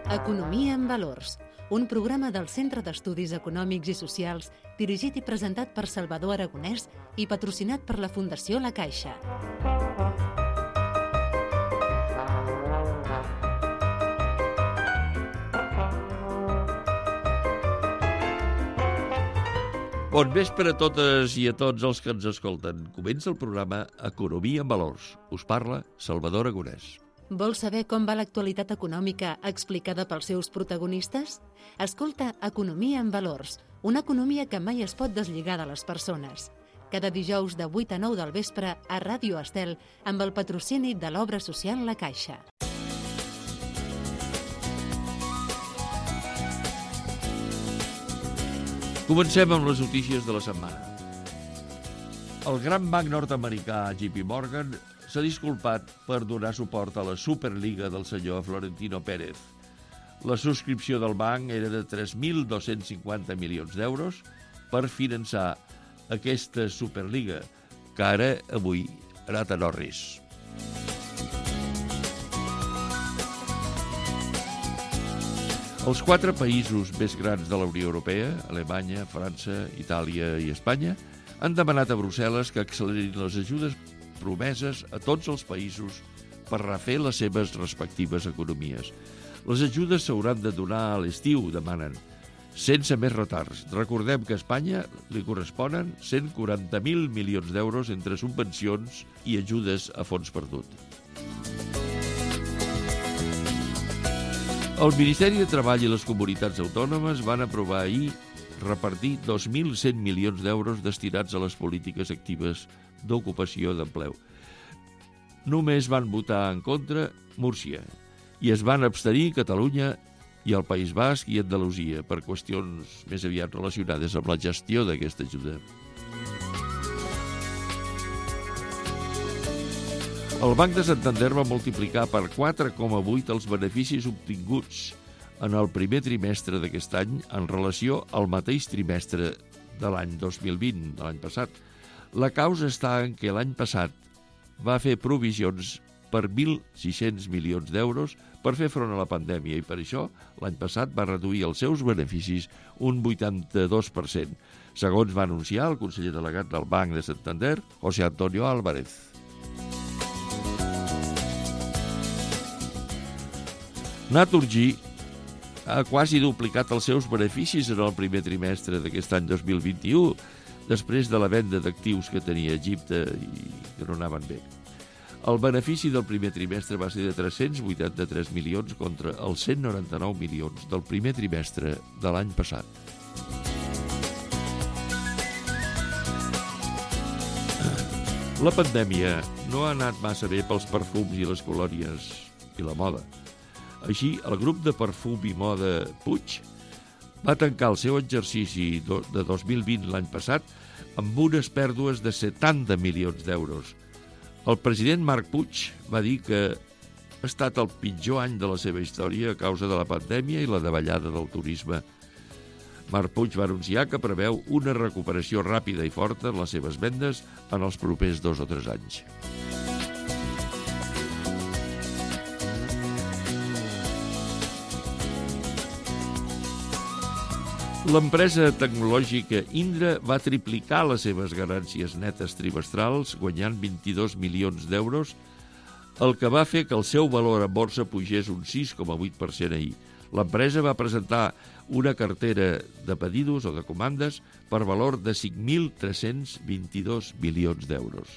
Economia en valors, un programa del Centre d'Estudis Econòmics i Socials dirigit i presentat per Salvador Aragonès i patrocinat per la Fundació La Caixa. Bon vespre a totes i a tots els que ens escolten. Comença el programa Economia en Valors. Us parla Salvador Aragonès. Vols saber com va l'actualitat econòmica explicada pels seus protagonistes? Escolta Economia en Valors, una economia que mai es pot deslligar de les persones. Cada dijous de 8 a 9 del vespre a Ràdio Estel amb el patrocini de l'obra social La Caixa. Comencem amb les notícies de la setmana. El gran banc nord-americà JP Morgan s'ha disculpat per donar suport a la Superliga del senyor Florentino Pérez. La subscripció del banc era de 3.250 milions d'euros per finançar aquesta Superliga, que ara, avui, ha anat a Norris. Els 4 països més grans de la Unió Europea, Alemanya, França, Itàlia i Espanya, han demanat a Brussel·les que accelerin les ajudes promeses a tots els països per refer les seves respectives economies. Les ajudes s'hauran de donar a l'estiu, demanen, sense més retards. Recordem que a Espanya li corresponen 140.000 milions d'euros entre subvencions i ajudes a fons perdut. El Ministeri de Treball i les comunitats autònomes van aprovar ahir repartir 2.100 milions d'euros destinats a les polítiques actives d'ocupació d'empleu. Només van votar en contra Múrcia i es van abstenir Catalunya i el País Basc i Andalusia per qüestions més aviat relacionades amb la gestió d'aquesta ajuda. El Banc de Santander va multiplicar per 4,8 els beneficis obtinguts en el primer trimestre d'aquest any en relació al mateix trimestre de l'any 2020, de l'any passat. La causa està en que l'any passat va fer provisions per 1.600 milions d'euros per fer front a la pandèmia i per això l'any passat va reduir els seus beneficis un 82%, segons va anunciar el conseller delegat del Banc de Santander, José Antonio Álvarez. Naturgy ha quasi duplicat els seus beneficis en el primer trimestre d'aquest any 2021, després de la venda d'actius que tenia Egipte i que no anaven bé. El benefici del primer trimestre va ser de 383 milions contra els 199 milions del primer trimestre de l'any passat. La pandèmia no ha anat massa bé pels perfums i les colònies i la moda. Així, el grup de perfum i moda Puig va tancar el seu exercici de 2020 l'any passat amb unes pèrdues de 70 milions d'euros. El president Marc Puig va dir que ha estat el pitjor any de la seva història a causa de la pandèmia i la davallada del turisme. Marc Puig va anunciar que preveu una recuperació ràpida i forta en les seves vendes en els propers 2 o 3 anys. L'empresa tecnològica Indra va triplicar les seves ganàncies netes trimestrals, guanyant 22 milions d'euros, el que va fer que el seu valor en borsa pugés un 6,8% ahir. L'empresa va presentar una cartera de pedidos o de comandes per valor de 5.322 milions d'euros.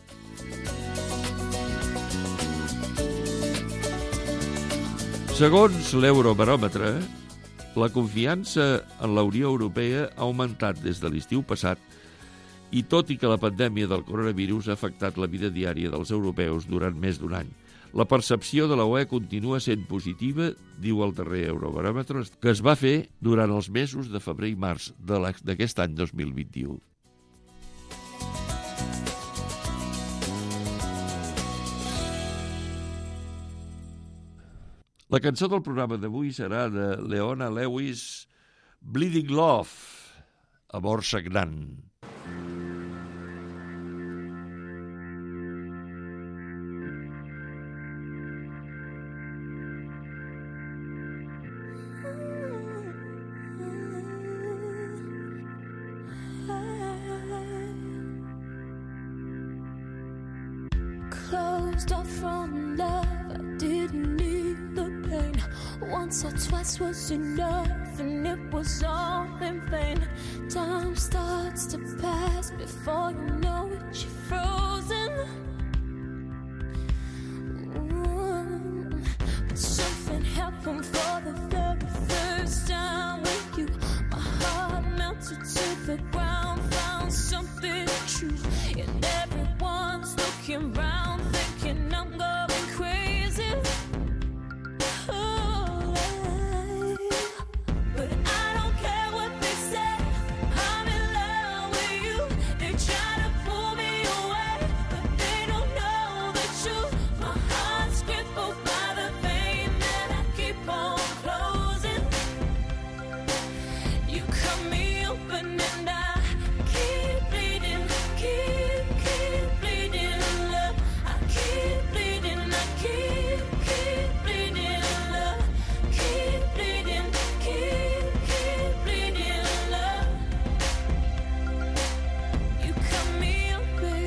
Segons l'Eurobaròmetre, la confiança en la Unió Europea ha augmentat des de l'estiu passat i tot i que la pandèmia del coronavirus ha afectat la vida diària dels europeus durant més d'un any. La percepció de la UE continua sent positiva, diu el darrer Eurobaròmetre, que es va fer durant els mesos de febrer i març d'aquest any 2021. La cançó del programa d'avui serà de Leona Lewis, Bleeding Love, amor sagnant. closed off from love. I didn't need the pain. Once or twice was enough, and it was all in vain. Time starts to pass before you know it, you're frozen. But something happened for the very first time with you. My heart melted to the ground, found something true. And everyone's looking round, thinking I'm going crazy. But I don't care what they say, I'm in love with you. They try to pull me away, but they don't know the truth. My heart's crippled by the vein that I keep on closing. You cut me open and I keep bleeding, keep bleeding, love. I keep bleeding, I keep bleeding, love. Keep bleeding, keep bleeding, love. You cut me open.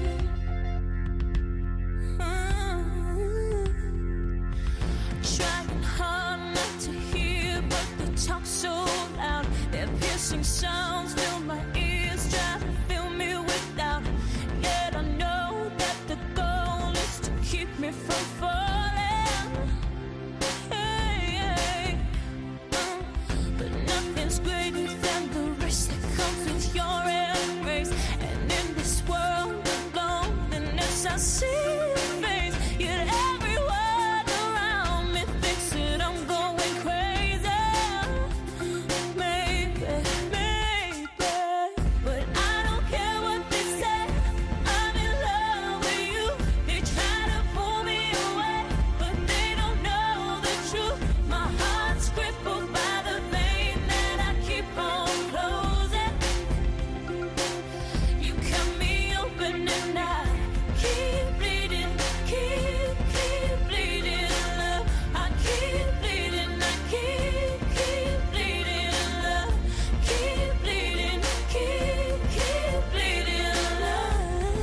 Trying hard not to hear, but the talk's so loud. Their piercing sounds fill my ears, try to fill me with doubt. Yet I know that the goal is to keep me from falling. Hey, but nothing's greater than the risk that comes with your embrace. And in this world of loneliness, I see your face. Yet everyone around me thinks that I'm going crazy. Maybe, but I don't care what they say. I'm in love with you. They try to pull me away, but they don't know the truth. My heart's crippled by the vein that I keep on closing. You cut me open and I keep bleeding, keep bleeding, love. I keep bleeding, I keep bleeding, love. Keep bleeding, keep bleeding, love.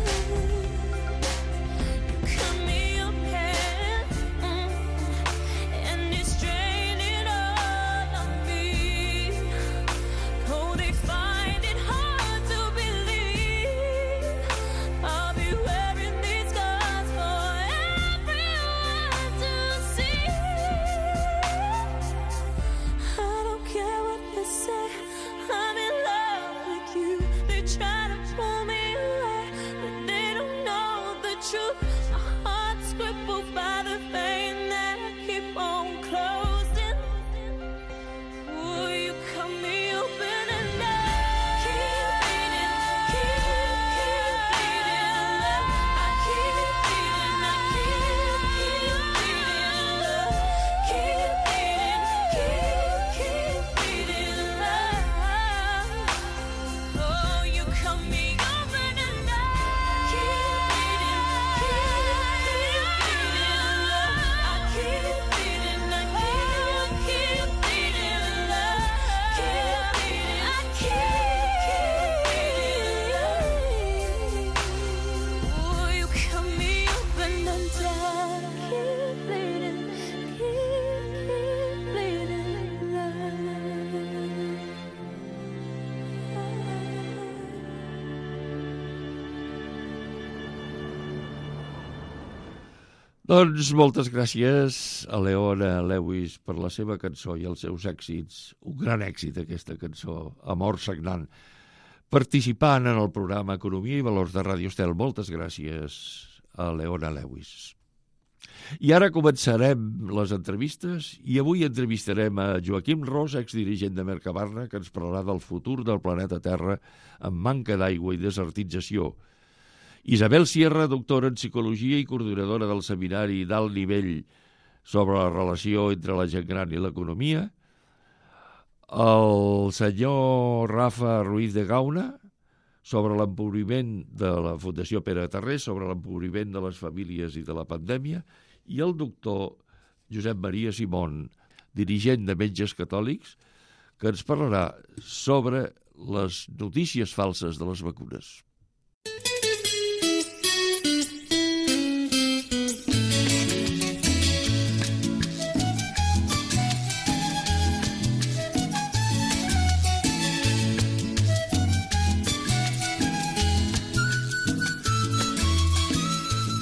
You cut me open, and it's draining all of me. Oh, they find it hard to believe I'll be wearing these scars for everyone to see. I don't care what they say, I'm in love with you. They try to pull me away, but they don't know the truth. My heart's crippled by the vein that I keep on closing. Will you cut me open and I keep bleeding, keep bleeding, love. I keep bleeding, I keep bleeding, love. Keep bleeding, keep bleeding, love. Oh, you cut me open and I keep bleeding, love. I keep bleeding, I keep bleeding, love. Keep bleeding, I keep bleeding. Oh, you cut me open and I keep bleeding, Doncs moltes gràcies a Leona Lewis per la seva cançó i els seus èxits. Un gran èxit, aquesta cançó, Amor sagnant. Participant en el programa Economia i Valors de Radio Estel. Moltes gràcies a Leona Lewis. I ara començarem les entrevistes i avui entrevistarem a Joaquim Ros, exdirigent de Mercabarna, que ens parlarà del futur del planeta Terra amb manca d'aigua i desertització. Isabel Sierra, doctora en Psicologia i coordinadora del seminari d'alt nivell sobre la relació entre la gent gran i l'economia. El senyor Rafa Ruiz de Gauna, sobre l'empobriment de la Fundació Pere Tarrés, sobre l'empobriment de les famílies i de la pandèmia, i el doctor Josep Maria Simón, dirigent de Metges Catòlics, que ens parlarà sobre les notícies falses de les vacunes.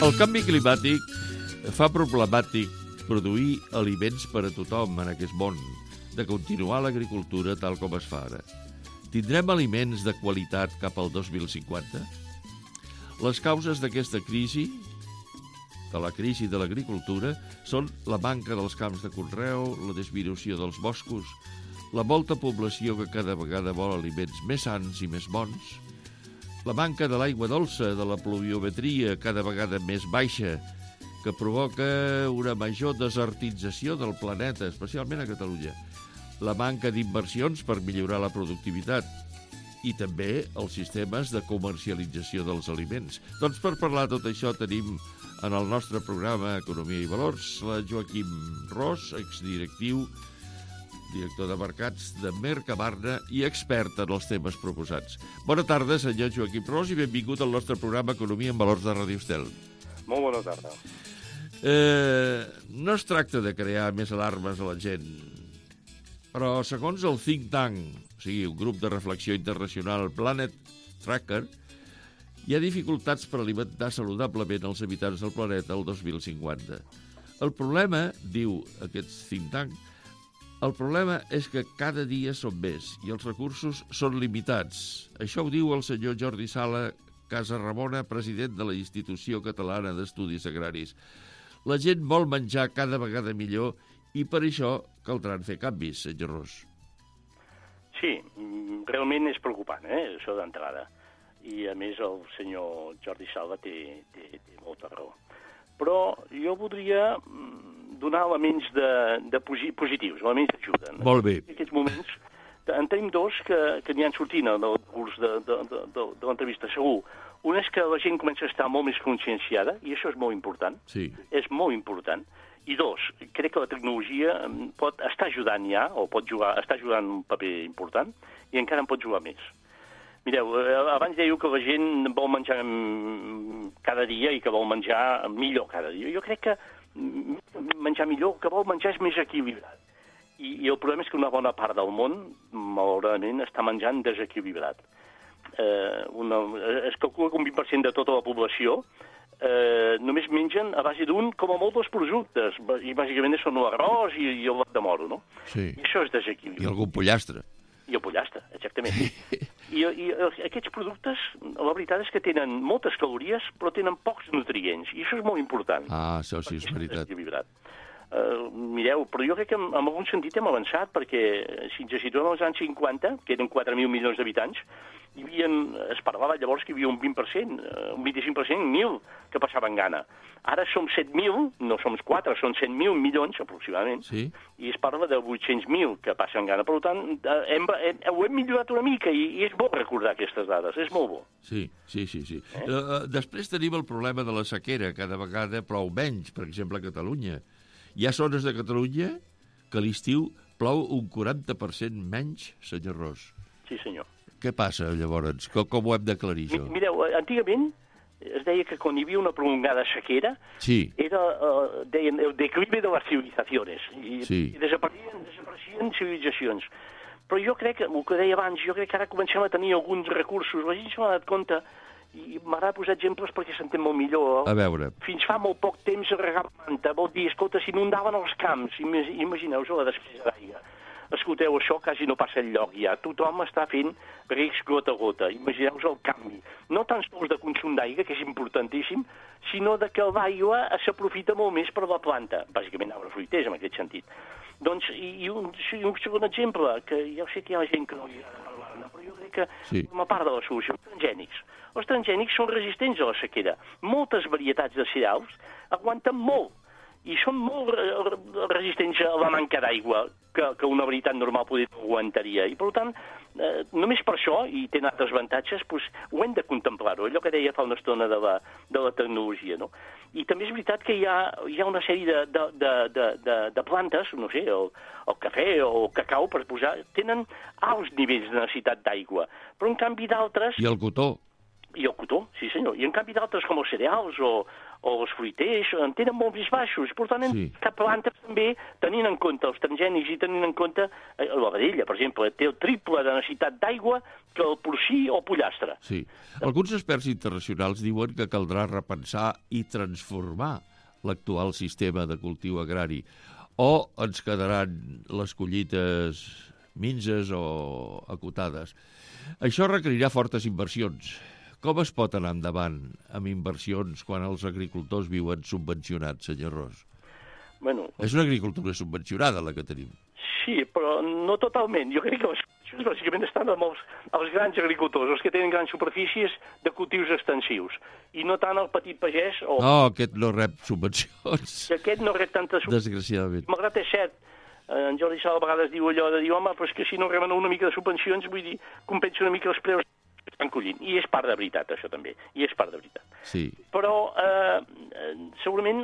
El canvi climàtic fa problemàtic produir aliments per a tothom en aquest món, de continuar l'agricultura tal com es fa ara. Tindrem aliments de qualitat cap al 2050? Les causes d'aquesta crisi, de la crisi de l'agricultura, són la manca dels camps de conreu, la disminució dels boscos, la molta població que cada vegada vol aliments més sans i més bons, la manca de l'aigua dolça, de la pluviometria cada vegada més baixa, que provoca una major desertització del planeta, especialment a Catalunya, la manca d'inversions per millorar la productivitat i també els sistemes de comercialització dels aliments. Doncs per parlar de tot això tenim en el nostre programa Economia i Valors la Joaquim Ros, exdirectiu, director de mercats de Mercabarna i expert en els temes proposats. Bona tarda, senyor Joaquim Ros, i benvingut al nostre programa Economia en Valors de Ràdio Estel. Molt bona tarda. No es tracta de crear més alarmes a la gent, però segons el think tank, o sigui, un grup de reflexió internacional, Planet Tracker, hi ha dificultats per alimentar saludablement els habitants del planeta el 2050. El problema, diu aquest think tank, el problema és que cada dia són més i els recursos són limitats. Això ho diu el senyor Jordi Sala Casaramona, president de la Institució Catalana d'Estudis Agraris. La gent vol menjar cada vegada millor i per això caldran fer canvis, senyor Ros. Sí, realment és preocupant, això d'entrada. I, a més, el senyor Jordi Sala té molta raó. Però jo voldria donar elements positius, elements d'ajuda. Molt bé. En aquests moments en tenim dos que n'hi han sortint del curs de l'entrevista, segur. Un és que la gent comença a estar molt més conscienciada, i això és molt important. Sí. És molt important. I dos, crec que la tecnologia pot estar ajudant ja, o està jugant un paper important, i encara en pot jugar més. Mireu, abans dèieu que la gent vol menjar cada dia i que vol menjar millor cada dia. Jo crec que menjar millor, que vol menjar és més equilibrat. I el problema és que una bona part del món, malauradament, està menjant desequilibrat. Es calcula que un 20% de tota la població només mengen a base d'un, com a molt, dos productes. I bàsicament són l'arròs i el blat de moro, no? Sí. I això és desequilibrat. I algun pollastre. I el pollastre, exactament. I aquests productes, la veritat és que tenen moltes calories, però tenen pocs nutrients. I això és molt important. Ah, això sí, és veritat. Mireu, però jo crec que en algun sentit hem avançat, perquè si ens situem als anys 50, que eren 4.000 milions d'habitants, es parlava llavors que hi havia un 20%, un 25%, 1.000 que passaven gana. Ara som 7.000, no som 4, són 100.000 milions aproximadament, sí. I es parla de 800.000 que passen gana. Per tant, ho hem millorat una mica i és bo recordar aquestes dades, és molt bo. Sí. Després tenim el problema de la sequera, cada vegada plou menys, per exemple a Catalunya. Hi ha zones de Catalunya que a l'estiu plou un 40% menys, senyor Ros. Sí, senyor. Què passa, llavors? Com ho hem d'aclarir, això? Mireu, antigament es deia que quan hi havia una prolongada sequera era, deien, el declive de les civilizacions. I desapareixien civilitzacions. Però jo crec, el que deia abans, jo crec que ara comencem a tenir alguns recursos. La gent s'ha donat compte, i m'agrada posar exemples perquè s'entén molt millor. A veure. Fins fa molt poc temps regava planta, vol dir, escolta, s'inundaven els camps, imagineu-vos la despesa d'aigua. Escolteu, això quasi no passa enlloc ja. Tothom està fent recs gota a gota. Imagineu-vos el canvi. No tan sols de consum d'aigua, que és importantíssim, sinó de que l'aigua s'aprofita molt més per la planta. Bàsicament arbre fruiters, en aquest sentit. Doncs, i un segon exemple, que ja sé que hi ha gent que no li agrada parlar-ne, però jo crec que forma part de la solució, els transgènics. Els transgènics són resistents a la sequera. Moltes varietats de cereals aguanten molt i són molt resistents a la manca d'aigua que una varietat normal aguantaria. I, per tant, només per això, i tenen altres avantatges, doncs, ho hem de contemplar-ho, allò que deia fa una estona de la tecnologia, no? I també és veritat que hi ha una sèrie de plantes, no sé, el cafè o el cacau, per posar, tenen alts nivells de necessitat d'aigua, però en canvi d'altres... I el cotó. I el cotó, sí senyor. I en canvi d'altres com els cereals o els fruiters en tenen molt més baixos. Per tant, cap planta també, tenint en compte els transgènics i tenint en compte la vedella, per exemple, té el triple de necessitat d'aigua que el porcí o el pollastre. Sí. Alguns experts internacionals diuen que caldrà repensar i transformar l'actual sistema de cultiu agrari, o ens quedaran les collites minses o acotades. Això requerirà fortes inversions. Com es pot anar endavant amb inversions quan els agricultors viuen subvencionats, senyor Ros? Bueno, és una agricultura subvencionada, la que tenim. Sí, però no totalment. Jo crec que les subvencions bàsicament estan amb els grans agricultors, els que tenen grans superfícies de cultius extensius, i no tant el petit pagès o... No, aquest no rep subvencions. Aquest no rep tantes subvencions. Desgraciadament. Malgrat és cert, en Jordi Sala a vegades diu allò de dir, home, però és que si no reben una mica de subvencions, vull dir, compensa una mica els preus que estan collint. I és part de veritat, això també. I és part de veritat. Sí. Però segurament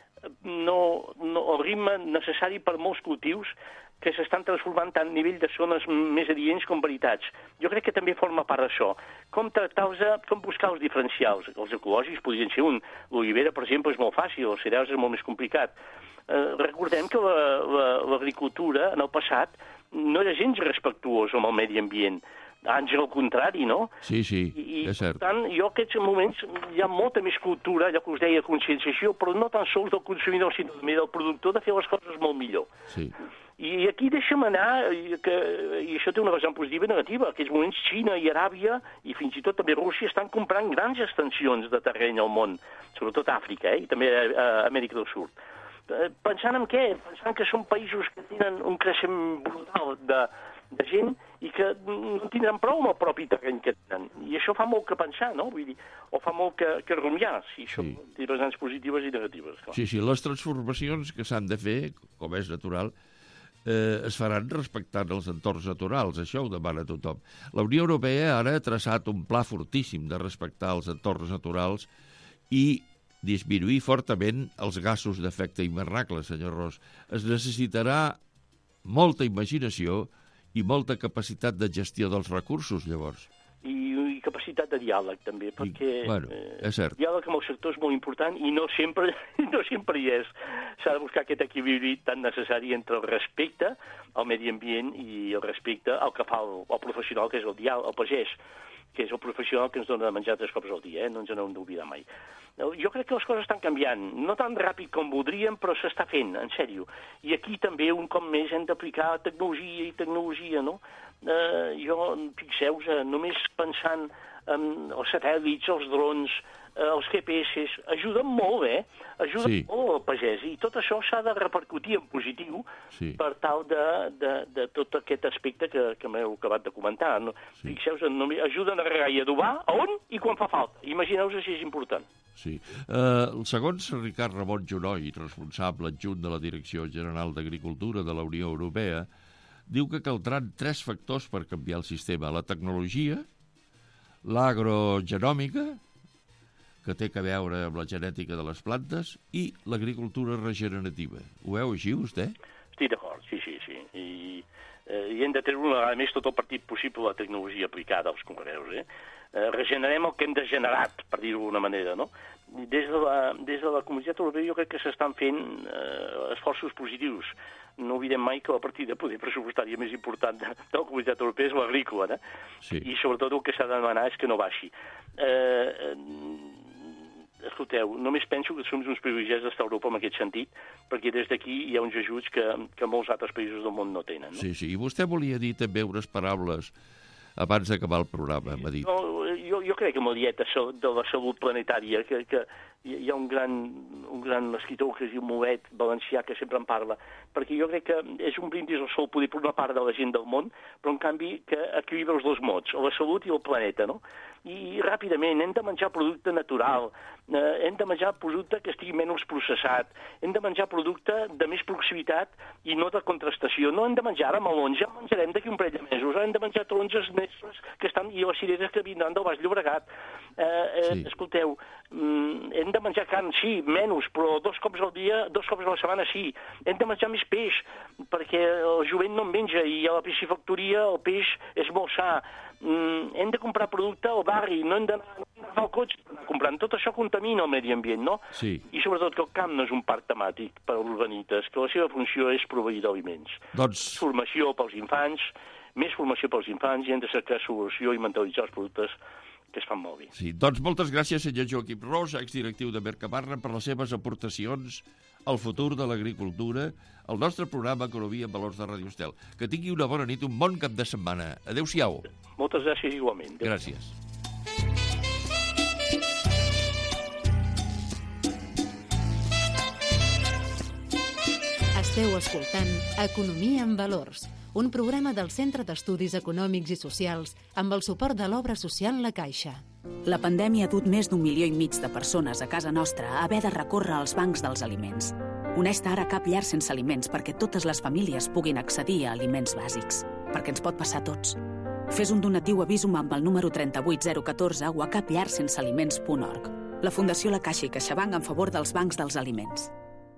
no el ritme necessari per molts cultius que s'estan transformant tant a nivell de zones més adients com veritats. Jo crec que també forma part d'això. Com buscar els diferencials. Els ecològics podrien ser un. L'olivera, per exemple, és molt fàcil, els cereals és molt més complicat. Recordem que l'agricultura, en el passat, no era gens respectuosa amb el medi ambient. Àngel, al contrari, no? Sí, és cert. Per tant, jo en aquests moments hi ha molta més cultura, allò que us deia, conscienciació, però no tan sols del consumidor, sinó també del productor, de fer les coses molt millor. Sí. I aquí deixa'm anar, i això té una vessant positiva i negativa. En aquests moments Xina i Aràbia, i fins i tot també Rússia, estan comprant grans extensions de terreny al món, sobretot a Àfrica, i també a Amèrica del Sud. Pensant en què? Pensant que són països que tenen un creixement brutal de gent i que no tindran prou amb el propi terreny que tenen. I això fa molt que pensar, no? Vull dir, o fa molt que rumiar, si això té vessants positives i negatives. Clar. Sí, les transformacions que s'han de fer, com és natural, es faran respectant els entorns naturals. Això ho demana tothom. La Unió Europea ara ha traçat un pla fortíssim de respectar els entorns naturals i disminuir fortament els gasos d'efecte hivernacle, senyor Ros. Es necessitarà molta imaginació i molta capacitat de gestió dels recursos, llavors. I capacitat de diàleg, també, perquè és cert. Diàleg amb el sector és molt important i no sempre hi és. S'ha de buscar aquest equilibri tan necessari entre el respecte al medi ambient i el respecte al que fa el professional, que és el pagès, que és el professional que ens dona de menjar 3 cops al dia, no ens n'hem d'oblidar mai. Jo crec que les coses estan canviant, no tan ràpid com voldríem, però s'està fent, en sèrio. I aquí també, un cop més, hem d'aplicar tecnologia, no? Fixeu-vos, només pensant en els satèl·lits, els drons, els GPS, ajuden molt, Ajuden molt al pagès, i tot això s'ha de repercutir en positiu per tal de tot aquest aspecte que m'heu acabat de comentar. No? Fixeu-vos, ajuden a regar i adobar on i quan fa falta. Imagineu-vos si és important. Sí. Segons Ricard Ramon Junoy, responsable adjunt de la Direcció General d'Agricultura de la Unió Europea, diu que caldran 3 factors per canviar el sistema: la tecnologia, l'agrogenòmica, que té a veure amb la genètica de les plantes, i l'agricultura regenerativa. Ho veu així, vostè? Estic d'acord, sí. I hem de treure una vegada més tot el partit possible la tecnologia aplicada als conreus. Regenerem el que hem degenerat, per dir-ho d'alguna manera, no? Des de la Comunitat Europea jo crec que s'estan fent esforços positius. No oblidem mai que la partida poder pressupostària més important de la Comunitat Europea és l'agrícola, i sobretot el que s'ha de demanar és que no baixi. Escolteu, només penso que som uns privilegis d'estar a Europa en aquest sentit, perquè des d'aquí hi ha uns ajuts que molts altres països del món no tenen. No? Sí, i vostè volia dir també unes paraules abans d'acabar el programa, m'ha dit. Jo crec que amb la dieta de la salut planetària, que hi ha un gran escriptor que es diu Mulet, valencià, que sempre en parla, perquè jo crec que és un brindis al sol poder per una part de la gent del món, però en canvi que equilibra els 2 mots, la salut i el planeta, no? I ràpidament hem de menjar producte natural, hem de menjar producte que estigui menys processat, hem de menjar producte de més proximitat i no de contrastació. No hem de menjar ara melons, ja menjarem d'aquí un parell de mesos, hem de menjar taronges negres que estan, i les cireres que vindran del Baix Llobregat. Escolteu, hem de menjar carn, sí, menys, però 2 cops al dia, 2 cops a la setmana, sí. Hem de menjar més peix, perquè el jovent no en menja, i a la piscifactoria el peix és molt sa. hem de comprar producte al barri, no hem d'anar a agafar el cotxe per anar comprant. Tot això contamina el medi ambient, no? Sí. I sobretot que el camp no és un parc temàtic per als urbanites, que la seva funció és proveir d'aliments. Doncs, Formació pels infants, més formació pels infants, i hem de cercar solució i mentalitzar els productes que es fan molt bé. sí. Doncs moltes gràcies, senyor Joaquim Ros, exdirectiu de Mercabarna, per les seves aportacions al futur de l'agricultura, al nostre programa Economia en Valors de Radio Estel. Que tingui una bona nit, un bon cap de setmana. Adéu-siau. Moltes gràcies igualment. Gràcies. Esteu escoltant Economia en Valors, un programa del Centre d'Estudis Econòmics i Socials amb el suport de l'obra social La Caixa. La pandèmia ha dut més d'1,5 milió de persones a casa nostra a haver de recórrer als bancs dels aliments. Honesta, ara cap llar sense aliments perquè totes les famílies puguin accedir a aliments bàsics. Perquè ens pot passar a tots. Fes un donatiu a Visum amb el número 38014 o a capllarsensealiments.org. La Fundació La Caixa i CaixaBank en favor dels bancs dels aliments.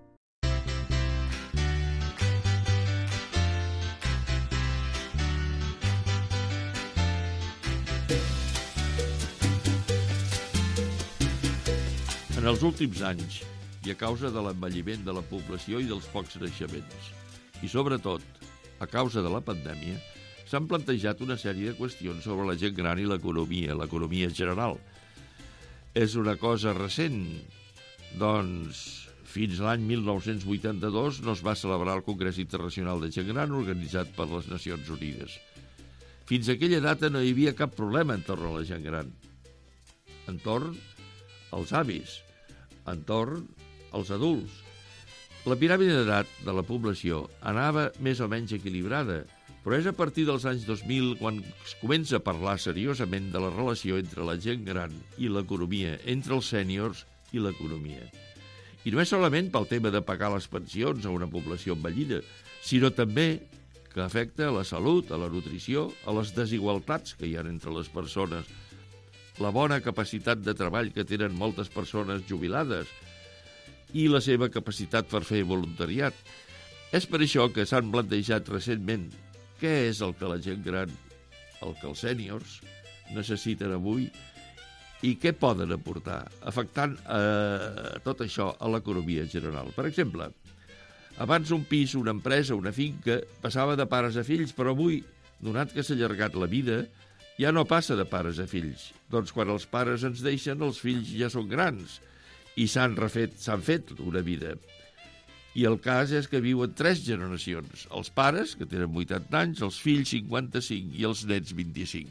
En els últims anys, i a causa de l'envelliment de la població i dels pocs naixements, i sobretot a causa de la pandèmia, s'han plantejat una sèrie de qüestions sobre la gent gran i l'economia general. És una cosa recent, doncs fins l'any 1982 no es va celebrar el Congrés Internacional de Gent Gran organitzat per les Nacions Unides. Fins a aquella data no hi havia cap problema entorn a la gent gran, entorn als avis, entorn als adults. La piràmide d'edat de la població anava més o menys equilibrada, però és a partir dels anys 2000 quan es comença a parlar seriosament de la relació entre la gent gran i l'economia, entre els sèniors i l'economia. I no és solament pel tema de pagar les pensions a una població envellida, sinó també que afecta a la salut, a la nutrició, a les desigualtats que hi ha entre les persones, la bona capacitat de treball que tenen moltes persones jubilades i la seva capacitat per fer voluntariat. És per això que s'han plantejat recentment què és el que la gent gran, el que els sèniors necessiten avui i què poden aportar, afectant tot això a l'economia general. Per exemple, abans un pis, una empresa, una finca passava de pares a fills, però avui, donat que s'ha allargat la vida, ja no passa de pares a fills. Doncs quan els pares ens deixen, els fills ja són grans i s'han fet una vida. I el cas és que viuen 3 generacions. Els pares, que tenen 80 anys, els fills 55 i els nets 25.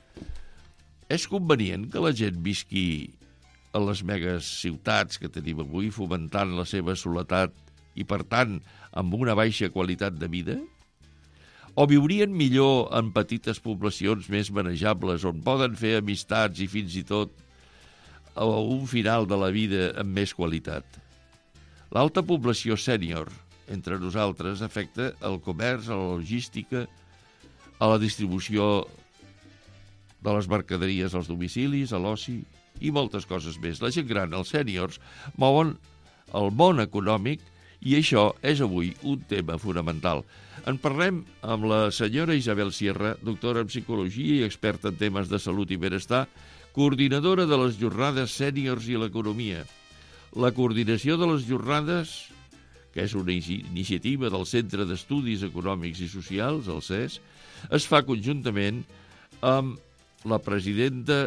És convenient que la gent visqui a les megas ciutats que tenim avui, fomentant la seva soledat i, per tant, amb una baixa qualitat de vida? O viurien millor en petites poblacions més manejables on poden fer amistats i fins i tot a un final de la vida amb més qualitat? L'alta població sènior entre nosaltres afecta el comerç, a la logística, a la distribució de les mercaderies als domicilis, a l'oci i moltes coses més. La gent gran, els sèniors, mouen el món econòmic i això és avui un tema fonamental. En parlem amb la senyora Isabel Sierra, doctora en psicologia i experta en temes de salut i benestar, coordinadora de les jornades sèniors i l'economia. La coordinació de les jornades, que és una iniciativa del Centre d'Estudis Econòmics i Socials, el CES, es fa conjuntament amb la presidenta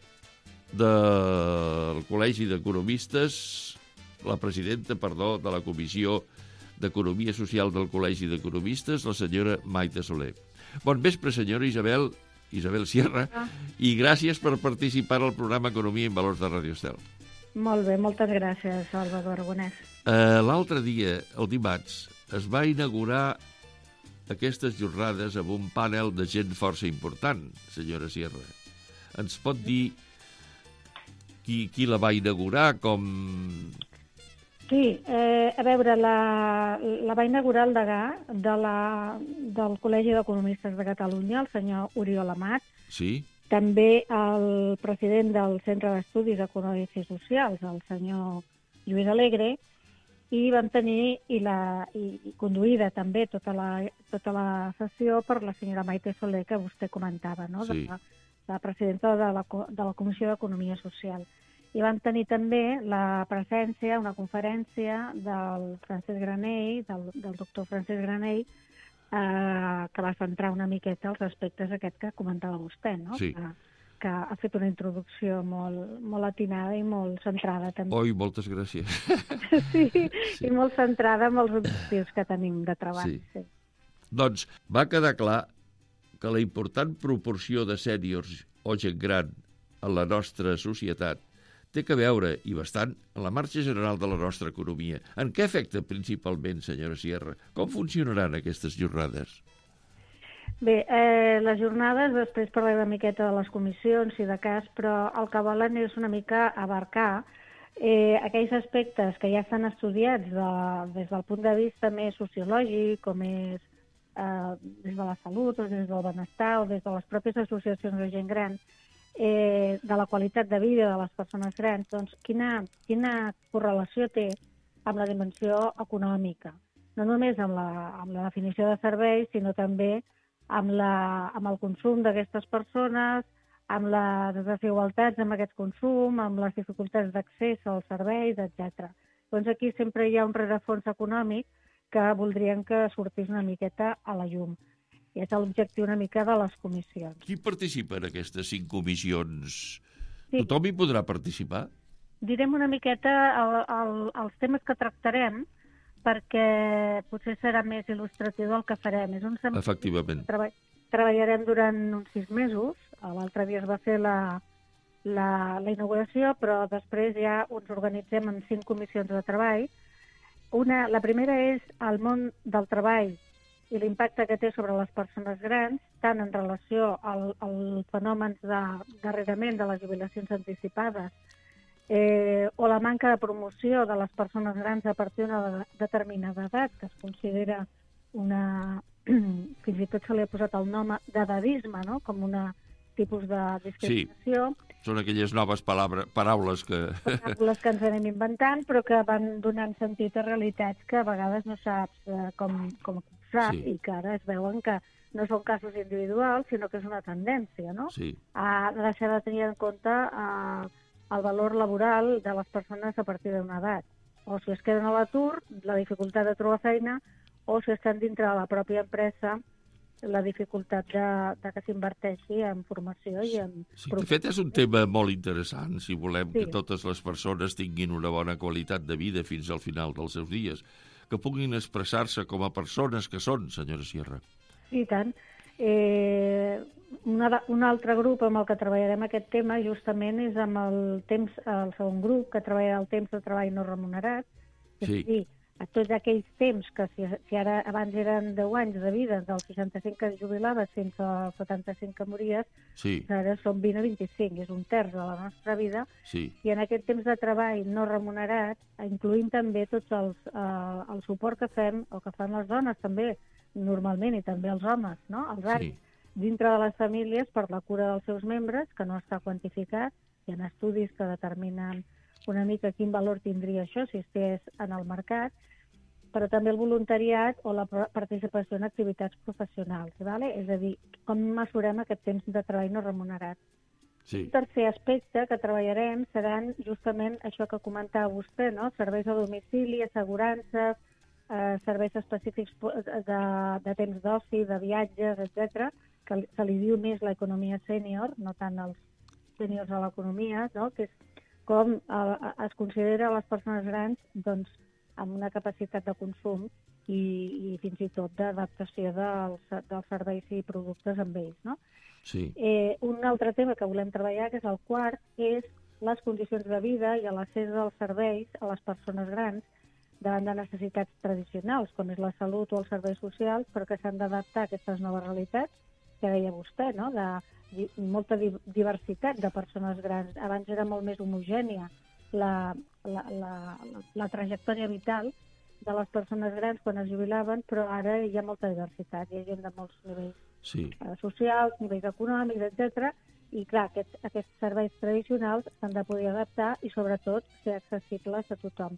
del Col·legi d'Economistes, la presidenta, de la Comissió d'Economia Social del Col·legi d'Economistes, la senyora Maite Soler. Bon vespre, senyora Isabel Sierra, i gràcies per participar al programa Economia en Valors de Radio Estel. Molt bé, moltes gràcies, Salvador Aragonès. L'altre dia, el dimarts, es va inaugurar aquestes jornades amb un panel de gent força important, senyora Sierra. Ens pot dir qui la va inaugurar, com... Sí, a veure, la va inaugurar el degà del Col·legi d'Economistes de Catalunya, el senyor Oriol Amat. Sí. També el president del Centre d'Estudis Econòmics i Socials, el senyor Lluís Alegre, i vam tenir i conduïda també tota la sessió per la senyora Maite Soler, que vostè comentava, no? Sí. La presidenta de la Comissió d'Economia Social. I vam tenir també la presència, una conferència del Francesc Granell, del doctor Francesc Granell, que va centrar una miqueta els aspectes aquests que comentava vostè, no? Sí. Que ha fet una introducció molt atinada i molt centrada també. Oi, moltes gràcies. Sí, i molt centrada en els objectius que tenim de treball. Sí. Doncs va quedar clar que la important proporció de sèniors o gent gran en la nostra societat té que veure, i bastant, en la marxa general de la nostra economia. En què afecta principalment, senyora Sierra? Com funcionaran aquestes jornades? Bé, les jornades, després parlaré una miqueta de les comissions, si de cas, però el que volen és una mica abarcar aquells aspectes que ja estan estudiats des del punt de vista més sociològic, com és des de la salut, o des del benestar, o des de les pròpies associacions de gent gran, de la qualitat de vida de les persones grans, doncs quina correlació té amb la dimensió econòmica. No només amb la definició de serveis, sinó també amb el consum d'aquestes persones, amb les desigualtats amb aquest consum, amb les dificultats d'accés als serveis, etc. Doncs aquí sempre hi ha un rerefons econòmic que voldrien que sortís una miqueta a la llum. I és l'objectiu una mica de les comissions. Qui participa en aquestes 5 comissions? Sí. Tothom hi podrà participar? Direm una miqueta els temes que tractarem, perquè potser serà més il·lustratiu del que farem. És un seminari. Efectivament. Treballarem durant uns 6 mesos. L'altre dia es va fer la inauguració, però després ja ens organitzem en 5 comissions de treball. La primera és el món del treball i l'impacte que té sobre les persones grans, tant en relació als fenòmens darrerament de les jubilacions anticipades, o la manca de promoció de les persones grans a partir d'una determinada edat, que es considera fins i tot se li ha posat el nom d'edadisme, no? Com un tipus de discriminació. Sí, són aquelles noves paraules que... Paraules que ens anem inventant, però que van donant sentit a realitats que a vegades no saps com cursar, sí. I que ara es veuen que no són casos individuals, sinó que és una tendència, no? Sí. A deixar de tenir en compte el valor laboral de les persones a partir d'una edat. O si es queden a l'atur, la dificultat de trobar feina, o si estan dintre de la pròpia empresa, la dificultat que s'inverteixi en formació i en... Sí, de fet, és un tema molt interessant, si volem que totes les persones tinguin una bona qualitat de vida fins al final dels seus dies, que puguin expressar-se com a persones que són, senyora Sierra. Sí, i tant. Un altre grup amb el que treballarem aquest tema justament és amb el segon grup que treballa el temps de treball no remunerat. Sí. És a dir, a tots aquells temps que si ara abans eren 10 anys de vida, dels 65 que es jubilaves fins als 75 que mories, sí. Ara són 20 o 25, és un terç de la nostra vida, sí. I en aquest temps de treball no remunerat incluïm també tots el suport que fem, o que fan les dones també, normalment, i també els homes, no? Els ARC, dintre de les famílies per la cura dels seus membres, que no està quantificat, hi ha estudis que determinen una mica quin valor tindria això si estigués en el mercat, però també el voluntariat o la participació en activitats professionals, ¿vale? És a dir, com mesurem aquest temps de treball no remunerat. Sí. Un tercer aspecte que treballarem seran justament això que comentava vostè, no? Serveis a domicili, assegurances, serveis específics de temps d'oci, de viatges, etc, que se li diu més l'economia sènior, no tant els sèniors a l'economia, no? Que és com es considera les persones grans doncs, amb una capacitat de consum i fins i tot d'adaptació dels serveis i productes amb ells. No? Sí. Un altre tema que volem treballar, que és el quart, és les condicions de vida i l'accés dels serveis a les persones grans davant de necessitats tradicionals, com és la salut o els serveis socials, però que s'han d'adaptar a aquestes noves realitats, que deia vostè, no? De molta diversitat de persones grans. Abans era molt més homogènia la trajectòria vital de les persones grans quan es jubilaven, però ara hi ha molta diversitat. Hi ha gent de molts nivells socials, nivells econòmics, etc. I clar, aquests serveis tradicionals s'han de poder adaptar i sobretot ser accessibles a tothom.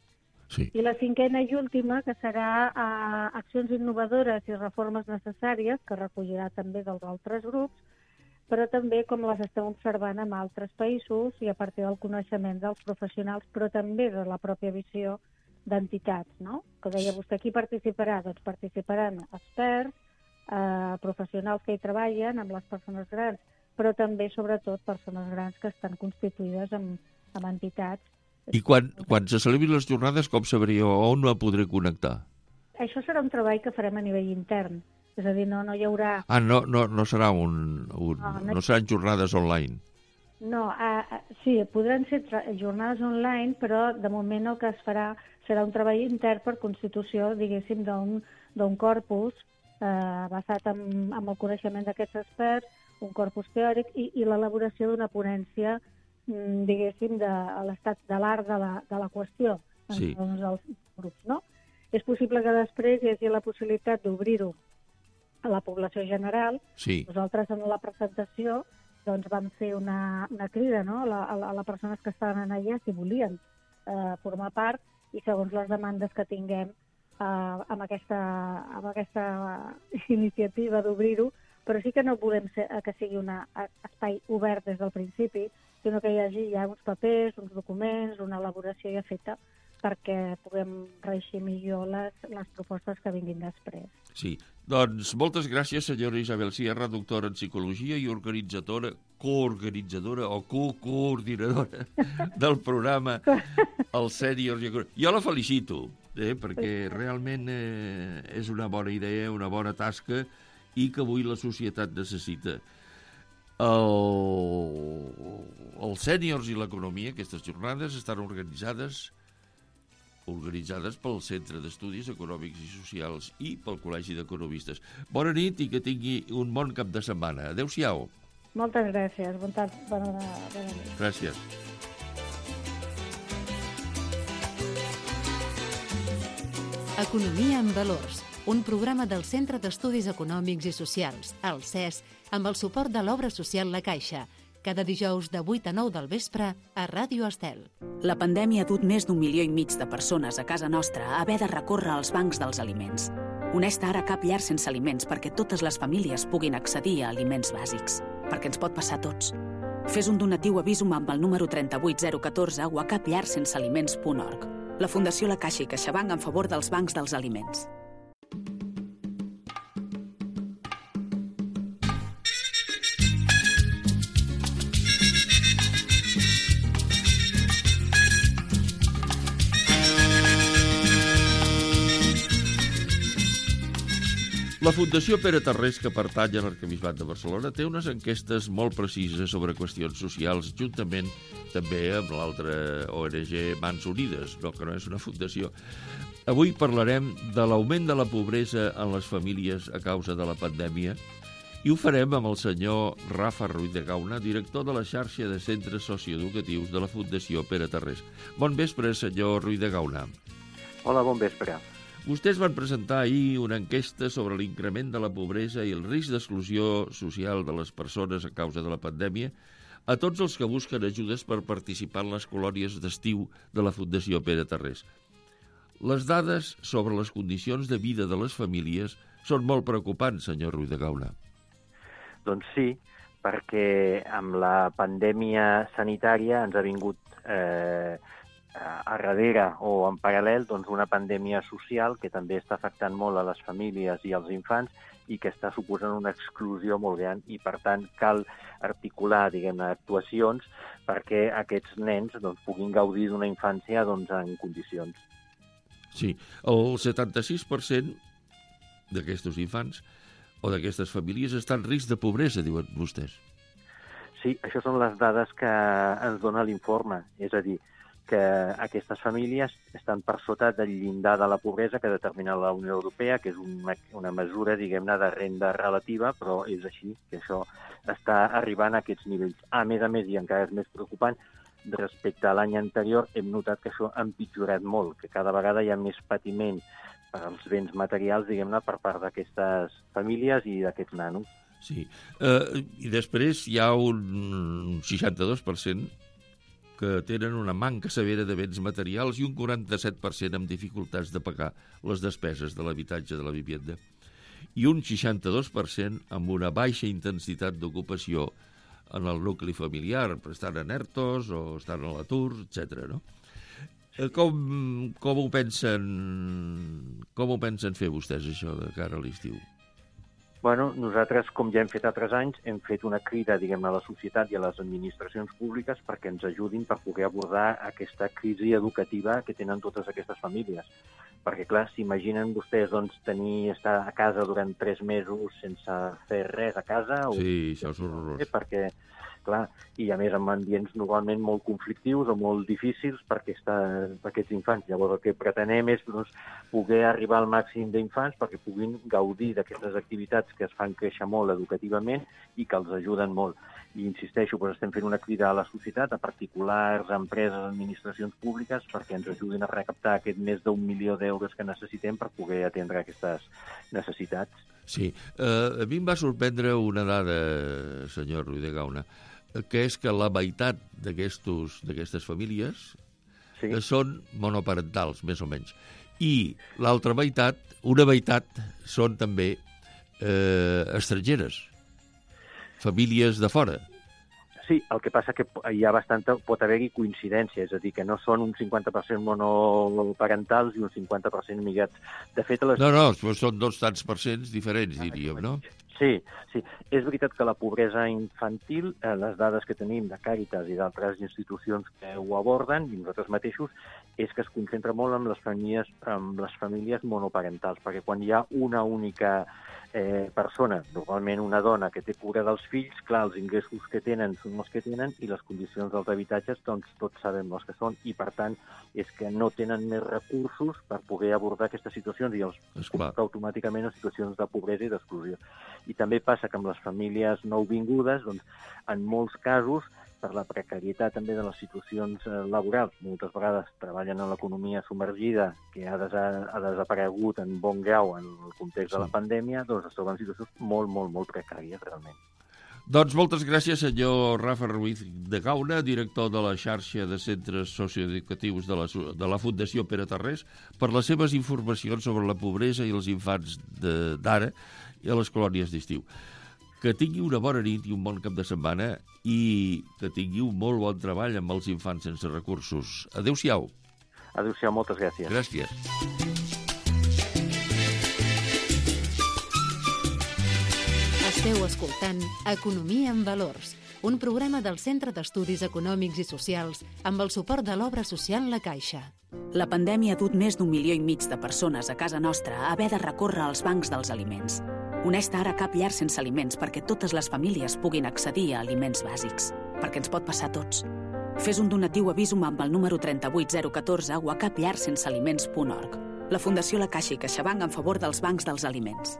Sí. I la cinquena i última, que serà accions innovadores i reformes necessàries, que recollirà també dels altres grups, però també com les estem observant en altres països i a partir del coneixement dels professionals, però també de la pròpia visió d'entitats, no? Que deia vostè, qui participarà? Doncs participaran experts, professionals que hi treballen amb les persones grans, però també, sobretot, persones grans que estan constituïdes amb entitats. I quan se celebrin les jornades, com sabríeu on la podré connectar? Això serà un treball que farem a nivell intern. És a dir, no hi haurà... No serà no seran jornades online. No, sí, podran ser jornades online, però de moment el que es farà serà un treball intern per constitució, diguéssim, d'un corpus basat en el coneixement d'aquests experts, un corpus teòric i l'elaboració d'una ponència, diguéssim, de l'estat de l'art de la qüestió en els grups, no? És possible que després hi hagi la possibilitat d'obrir-ho a la població general. Sí. Nosaltres en la presentació doncs vam fer una crida, no? a les persones que estaven allà si volien formar part i segons les demandes que tinguem amb aquesta iniciativa d'obrir-ho, però sí que no volem que sigui un espai obert des del principi, sinó que hi hagi ja uns papers, uns documents, una elaboració ja feta perquè puguem reeixir millor les propostes que vinguin després. Sí, doncs moltes gràcies, senyora Isabel Sierra, doctora en Psicologia i coorganitzadora o coordinadora del programa El Sèniors. Jo la felicito, perquè realment és una bona idea, una bona tasca i que avui la societat necessita. Els sèniors i l'economia, aquestes jornades, estan organitzades pel Centre d'Estudis Econòmics i Socials i pel Col·legi d'Economistes. Bona nit i que tingui un bon cap de setmana. Adéu-siau. Moltes gràcies. Bona nit. Gràcies. Economia en valors, un programa del Centre d'Estudis Econòmics i Socials, el CES, amb el suport de l'Obra Social La Caixa, cada dijous de 8 a 9 del vespre a Ràdio Estel. La pandèmia ha dut més d'1,5 milió de persones a casa nostra a haver de recórrer als bancs dels aliments. Honesta, ara cap llar sense aliments perquè totes les famílies puguin accedir a aliments bàsics. Perquè ens pot passar a tots. Fes un donatiu a Visum amb el número 38014 o a capllarsensealiments.org. La Fundació La Caixa i CaixaBank en favor dels bancs dels aliments. La Fundació Pere Tarrés, que pertany a l'Arquebisbat de Barcelona, té unes enquestes molt precises sobre qüestions socials, juntament també amb l'altra ONG Mans Unides, que no és una fundació. Avui parlarem de l'augment de la pobresa en les famílies a causa de la pandèmia i ho farem amb el senyor Rafa Ruiz de Gauna, director de la xarxa de centres socioeducatius de la Fundació Pere Tarrés. Bon vespre, senyor Ruiz de Gauna. Hola, bon vespre. Vostès van presentar ahir una enquesta sobre l'increment de la pobresa i el risc d'exclusió social de les persones a causa de la pandèmia a tots els que busquen ajudes per participar en les colònies d'estiu de la Fundació Pere Tarrés. Les dades sobre les condicions de vida de les famílies són molt preocupants, senyor Ruiz de Gauna. Doncs sí, perquè amb la pandèmia sanitària ens ha vingut a darrere o en paral·lel una pandèmia social que també està afectant molt a les famílies i als infants i que està suposant una exclusió molt gran i, per tant, cal articular, actuacions perquè aquests nens puguin gaudir d'una infància en condicions. Sí, el 76% d'aquests infants o d'aquestes famílies estan en risc de pobresa, diuen vostès. Sí, això són les dades que ens dona l'informe, és a dir, que aquestes famílies estan per sota del llindar de la pobresa que determina la Unió Europea, que és una mesura, diguem-ne, de renda relativa, però és així, que això està arribant a aquests nivells. A més, i encara és més preocupant, respecte a l'any anterior hem notat que això ha empitjorat molt, que cada vegada hi ha més patiment per als béns materials, diguem-ne, per part d'aquestes famílies i d'aquests nanos. Sí, i després hi ha un 62% que tenen una manca severa de béns materials i un 47% amb dificultats de pagar les despeses de l'habitatge de la vivienda i un 62% amb una baixa intensitat d'ocupació en el nucli familiar, per estar en ERTOs o estar a l'atur, etc. No? Com ho pensen fer vostès, això, de cara a l'estiu? Bueno, nosaltres, com ja hem fet altres anys, hem fet una crida, diguem, a la societat i a les administracions públiques perquè ens ajudin per poder abordar aquesta crisi educativa que tenen totes aquestes famílies. Perquè, clar, s'imaginen vostès estar a casa durant 3 mesos sense fer res a casa? Sí, això és horrorós. Perquè, clar, i a més amb ambients normalment molt conflictius o molt difícils per aquests infants. Llavors el que pretenem és poder arribar al màxim d'infants perquè puguin gaudir d'aquestes activitats que es fan créixer molt educativament i que els ajuden molt. I insisteixo, estem fent una crida a la societat, a particulars, a empreses, administracions públiques, perquè ens ajudin a recaptar aquest més d'1 milió d'euros que necessitem per poder atendre aquestes necessitats. Sí, a mi em va sorprendre una dada, senyor Ruiz de Gauna, que és que la meitat d'aquestes famílies són monoparentals, més o menys. I l'altra meitat, una meitat, són també estrangeres, famílies de fora. Sí, el que passa que hi ha pot haver-hi coincidència, és a dir, que no són un 50% monoparentals i un 50% migrats. De fet, No, són 2 tants percents diferents, diríem, no? Sí. És veritat que la pobresa infantil, les dades que tenim de Càritas i d'altres institucions que ho aborden, i nosaltres mateixos, és que es concentra molt amb les famílies monoparentals, perquè quan hi ha una única persona, normalment una dona que té cura dels fills, clar, els ingressos que tenen són els que tenen i les condicions dels habitatges, doncs tots sabem els que són, i per tant és que no tenen més recursos per poder abordar aquestes situacions i els col·loca automàticament en situacions de pobresa i d'exclusió. I també passa que amb les famílies nouvingudes, doncs, en molts casos, per la precarietat també de les situacions laborals, moltes vegades treballen en l'economia submergida, que ha desaparegut en bon grau en el context de la pandèmia, doncs es troben situacions molt, molt, molt precàries, realment. Doncs moltes gràcies, senyor Rafa Ruiz de Gauna, director de la xarxa de centres socioeducatius de la Fundació Pere Tarrés, per les seves informacions sobre la pobresa i els infants d'ara i a les colònies d'estiu. Que tingui una bona nit i un bon cap de setmana i que tingui un molt bon treball amb els infants sense recursos. Adéu-siau. Adéu-siau, moltes gràcies. Gràcies. Esteu escoltant Economia en Valors, un programa del Centre d'Estudis Econòmics i Socials amb el suport de l'Obra Social La Caixa. La pandèmia ha dut més d'1,5 milió de persones a casa nostra a haver de recórrer als bancs dels aliments. Honesta, ara cap llar sense aliments perquè totes les famílies puguin accedir a aliments bàsics. Perquè ens pot passar a tots. Fes un donatiu a Visum amb el número 38014 o a capllarsensealiments.org. La Fundació La Caixa i CaixaBank en favor dels bancs dels aliments.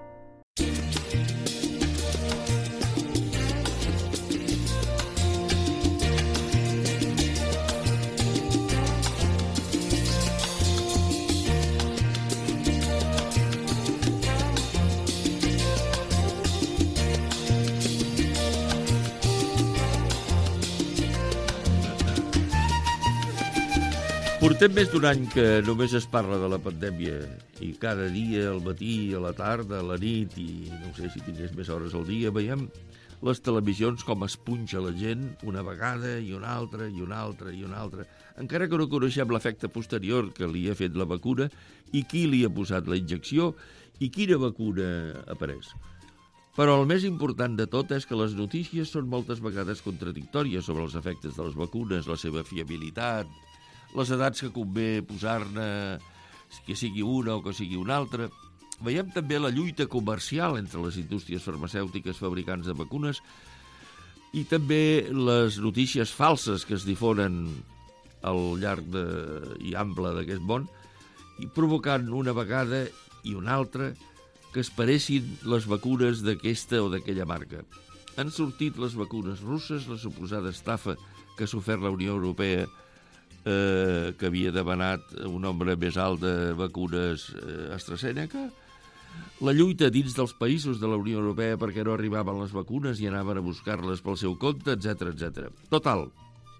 Portem més d'un any que només es parla de la pandèmia i cada dia, al matí, a la tarda, a la nit i no sé si tingués més hores al dia, veiem les televisions com es punxa la gent una vegada i una altra i una altra i una altra, encara que no coneixem l'efecte posterior que li ha fet la vacuna i qui li ha posat la injecció i quina vacuna ha pres. Però el més important de tot és que les notícies són moltes vegades contradictòries sobre els efectes de les vacunes, la seva fiabilitat, les edats que convé posar-ne, que sigui una o que sigui una altra. Veiem també la lluita comercial entre les indústries farmacèutiques fabricants de vacunes i també les notícies falses que es difonen al llarg i ample d'aquest món i provocant una vegada i una altra que es paressin les vacunes d'aquesta o d'aquella marca. Han sortit les vacunes russes, la suposada estafa que ha sofert la Unió Europea que havia demanat un nombre més alt de vacunes AstraZeneca, la lluita dins dels països de la Unió Europea perquè no arribaven les vacunes i anaven a buscar-les pel seu compte, etc etc. Total,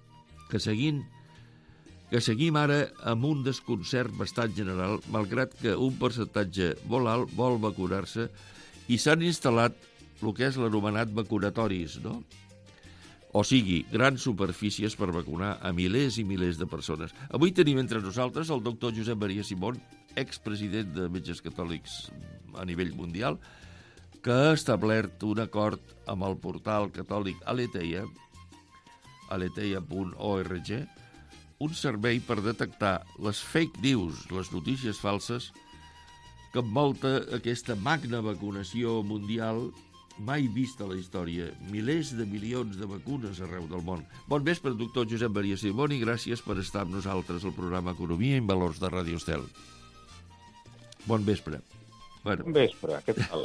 que seguim ara amb un desconcert bastant general, malgrat que un percentatge molt alt vol vacunar-se i s'han instal·lat el que és l'anomenat vacunatoris, no? O sigui, grans superfícies per vacunar a milers i milers de persones. Avui tenim entre nosaltres el doctor Josep Maria Simón, expresident de Metges Catòlics a nivell mundial, que ha establert un acord amb el portal catòlic Aleteia, aleteia.org, un servei per detectar les fake news, les notícies falses, que envolta aquesta magna vacunació mundial mai vista a la història. Milers de milions de vacunes arreu del món. Bon vespre, doctor Josep Maria Simón, i gràcies per estar amb nosaltres al programa Economia en Valors de Ràdio Estel. Bon vespre. Bueno. Bon vespre, què tal?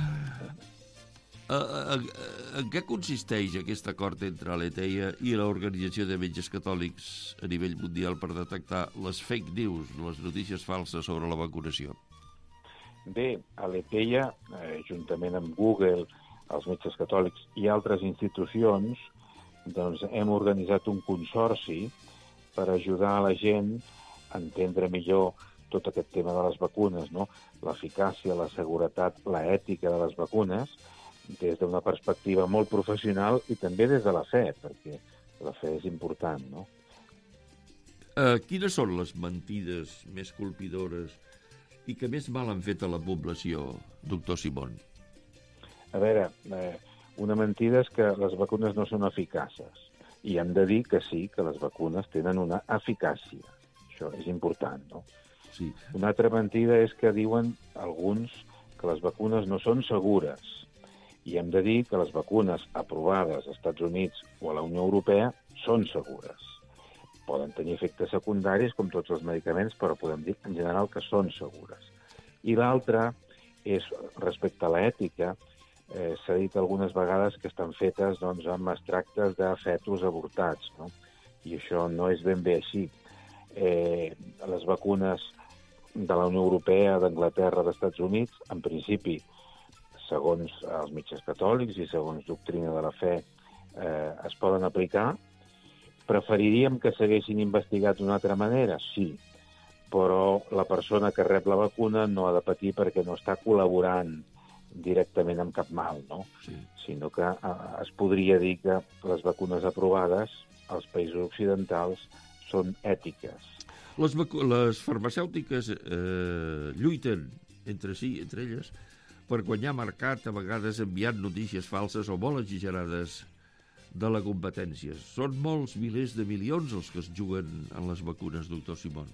En què consisteix aquest acord entre Aleteia i l'Organització de Metges Catòlics a nivell mundial per detectar les fake news, les notícies falses sobre la vacunació? Bé, Aleteia, juntament amb Google, els Metges Catòlics i altres institucions, doncs hem organitzat un consorci per ajudar a la gent a entendre millor tot aquest tema de les vacunes, no? L'eficàcia, la seguretat, l'ètica de les vacunes, des d'una perspectiva molt professional i també des de la fe, perquè la fe és important, no? Quines són les mentides més colpidores i que més mal han fet a la població, doctor Simón? A veure, una mentida és que les vacunes no són eficaces. I hem de dir que sí, que les vacunes tenen una eficàcia. Això és important, no? Sí. Una altra mentida és que diuen alguns que les vacunes no són segures. I hem de dir que les vacunes aprovades als Estats Units o a la Unió Europea són segures. Poden tenir efectes secundaris, com tots els medicaments, però podem dir en general que són segures. I l'altra és respecte a l'ètica. S'ha dit algunes vegades que estan fetes doncs, amb extractes de fetus avortats, no? I això no és ben bé així. Les vacunes de la Unió Europea, d'Anglaterra, dels Estats Units, en principi, segons els Metges Catòlics i segons doctrina de la fe, es poden aplicar. Preferiríem que s'haguessin investigat d'una altra manera? Sí, però la persona que rep la vacuna no ha de patir perquè no està col·laborant directament amb cap mal, no? Sí. Sinó que es podria dir que les vacunes aprovades als països occidentals són ètiques. Les farmacèutiques lluiten entre elles, per guanyar mercat, a vegades enviant notícies falses o molt exagerades de la competència. Són molts milers de milions els que es juguen en les vacunes, doctor Simón.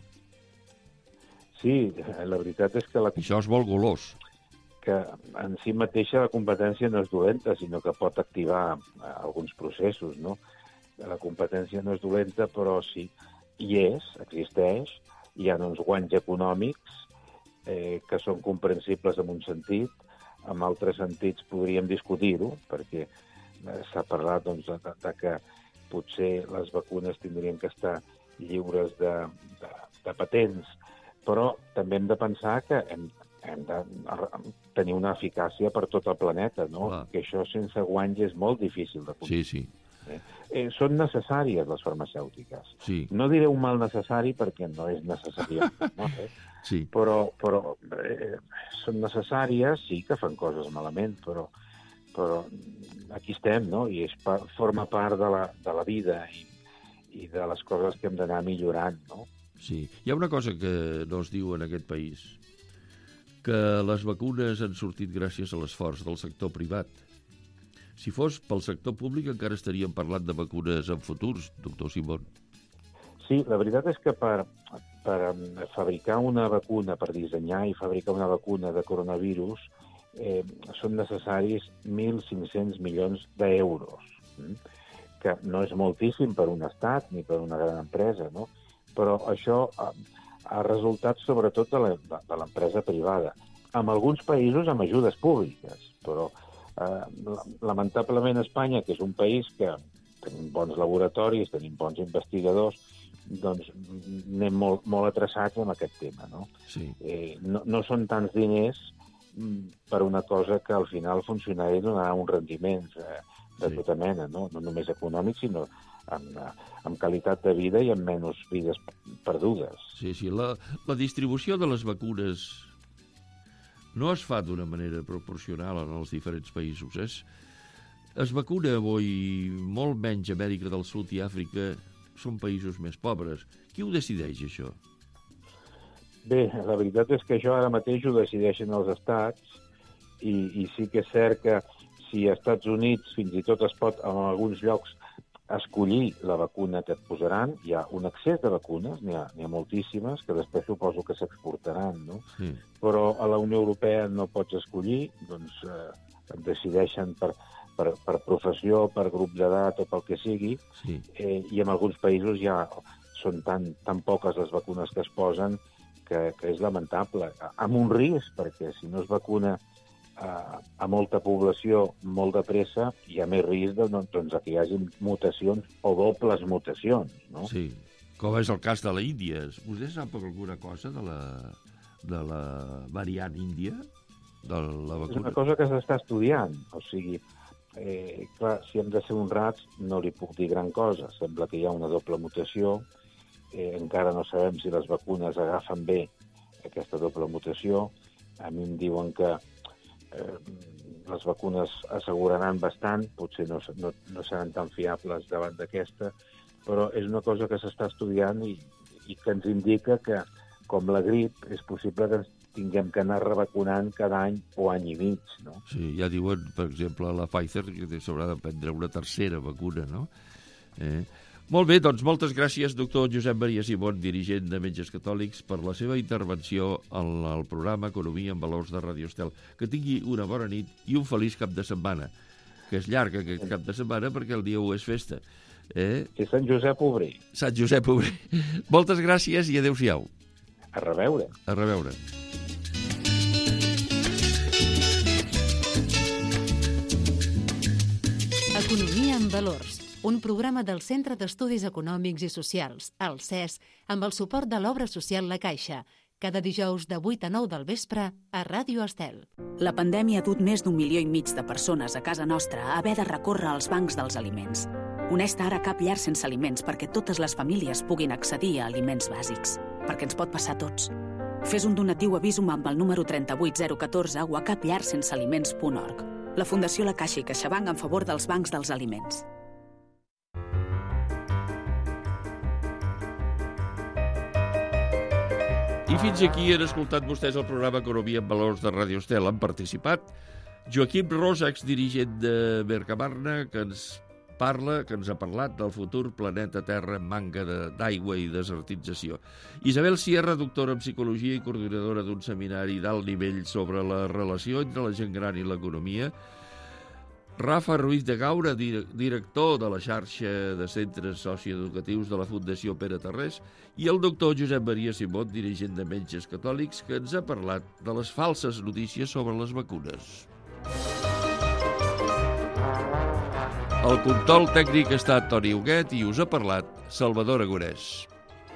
Sí, la veritat és que Això és molt golós. que en si mateixa la competència no és dolenta, sinó que pot activar alguns processos, no? La competència no és dolenta, però sí, existeix, hi ha uns guanys econòmics que són comprensibles en un sentit, en altres sentits podríem discutir-ho, perquè s'ha parlat doncs, de que potser les vacunes tindrien que estar lliures de patents, però també hem de pensar que hem de tenir una eficàcia per tot el planeta, no? Clar. Que això sense guanys és molt difícil d'aconseguir. Sí. Són necessàries les farmacèutiques. Sí. No diré un mal necessari perquè no és necessari, no? Sí. Però són necessàries, sí que fan coses malament, però aquí estem, no? I forma part de la vida i de les coses que hem d'anar millorant, no? Sí. Hi ha una cosa que no es diu en aquest país, que les vacunes han sortit gràcies a l'esforç del sector privat. Si fos pel sector públic encara estaríem parlant de vacunes en futurs, doctor Simón. Sí, la veritat és que per fabricar una vacuna, per dissenyar i fabricar una vacuna de coronavirus, són necessaris 1.500 milions d'euros, que no és moltíssim per un estat ni per una gran empresa, no? Però això ha resultat sobretot de l'empresa privada. En alguns països amb ajudes públiques, però lamentablement Espanya, que és un país que tenim bons laboratoris, tenim bons investigadors, doncs anem molt atreçats amb aquest tema, no? Sí. No són tants diners per una cosa que al final funcionarà i donarà uns rendiments de tota mena, no? No només econòmics, sinó amb qualitat de vida i amb menys vides perdudes. Sí. La distribució de les vacunes no es fa d'una manera proporcional en els diferents països. Es vacuna avui molt menys Amèrica del Sud i Àfrica, són països més pobres. Qui ho decideix, això? Bé, la veritat és que això ara mateix ho decideixen els estats i sí que és cert que si als Estats Units fins i tot es pot, en alguns llocs, escollir la vacuna que et posaran, hi ha un excés de vacunes, n'hi ha moltíssimes, que després suposo que s'exportaran, no? Sí. Però a la Unió Europea no pots escollir, doncs et decideixen per professió, per grup d'edat o pel que sigui, Sí. I en alguns països ja són tan poques les vacunes que es posen que és lamentable. Amb un risc, perquè si no es vacuna a molta població molt de pressa, hi ha més risc que hi hagi mutacions o dobles mutacions, no? Sí, com és el cas de la Índia. Vostè sap alguna cosa de la variant índia? De la vacuna? És una cosa que s'està estudiant, o sigui, clar, si hem de ser honrats, no li puc dir gran cosa. Sembla que hi ha una doble mutació, encara no sabem si les vacunes agafen bé aquesta doble mutació. A mi em diuen que les vacunes asseguraran bastant, potser no seran tan fiables davant d'aquesta, però és una cosa que s'està estudiant i que ens indica que, com la grip, és possible que ens tinguem que anar revacunant cada any o any i mig, no? Sí, ja diuen, per exemple, la Pfizer, que s'haurà de prendre una tercera vacuna, no? Molt bé, doncs moltes gràcies, doctor Josep Maria Simón, dirigent de Metges Catòlics, per la seva intervenció en el programa Economia en Valors de Radio Estel. Que tingui una bona nit i un feliç cap de setmana, que és llarg aquest cap de setmana perquè el dia 1 és festa. Sí, Sant Josep Obrer. Sant Josep Obrer. Moltes gràcies i adéu-siau. A reveure. A reveure. Economia en Valors, un programa del Centre d'Estudis Econòmics i Socials, el CES, amb el suport de l'Obra Social La Caixa, cada dijous de 8 a 9 del vespre a Ràdio Estel. La pandèmia ha dut més d'1,5 milió de persones a casa nostra a haver de recórrer als bancs dels aliments. Honesta, ara cap llar sense aliments perquè totes les famílies puguin accedir a aliments bàsics. Perquè ens pot passar a tots. Fes un donatiu a Visum amb el número 38014 o a capllarsensealiments.org. La Fundació La Caixa i CaixaBank en favor dels bancs dels aliments. I fins aquí han escoltat vostès el programa Economia en Valors de Radio Estel. Han participat Joaquim Rosa, exdirigent de Mercabarna, que ens ha parlat del futur planeta Terra en manca d'aigua i desertització. Isabel Sierra, doctora en Psicologia i coordinadora d'un seminari d'alt nivell sobre la relació entre la gent gran i l'economia. Rafa Ruiz de Gaura, director de la xarxa de centres socioeducatius de la Fundació Pere Tarrés, i el doctor Josep Maria Simón, dirigent de Metges Catòlics, que ens ha parlat de les falses notícies sobre les vacunes. El control tècnic ha estat Toni Huguet i us ha parlat Salvador Aragonès.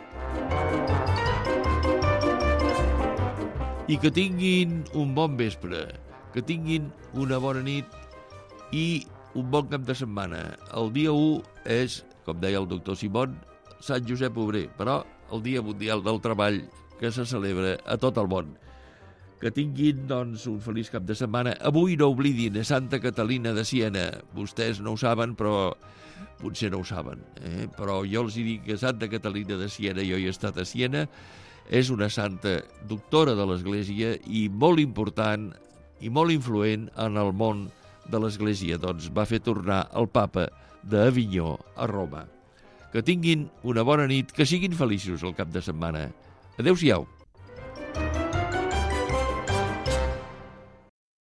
I que tinguin un bon vespre, que tinguin una bona nit i un bon cap de setmana. El dia 1 és, com deia el doctor Simón, Sant Josep Obrer, però el Dia Mundial del Treball que se celebra a tot el món. Que tinguin, doncs, un feliç cap de setmana. Avui no oblidin a Santa Catalina de Siena. Vostès no ho saben, però potser no ho saben. Però jo els dic que Santa Catalina de Siena, jo hi he estat a Siena, és una santa doctora de l'Església i molt important i molt influent en el món de l'Església. Doncs va fer tornar el papa d'Avinyó a Roma. Que tinguin una bona nit, que siguin feliços el cap de setmana. Adéu-siau.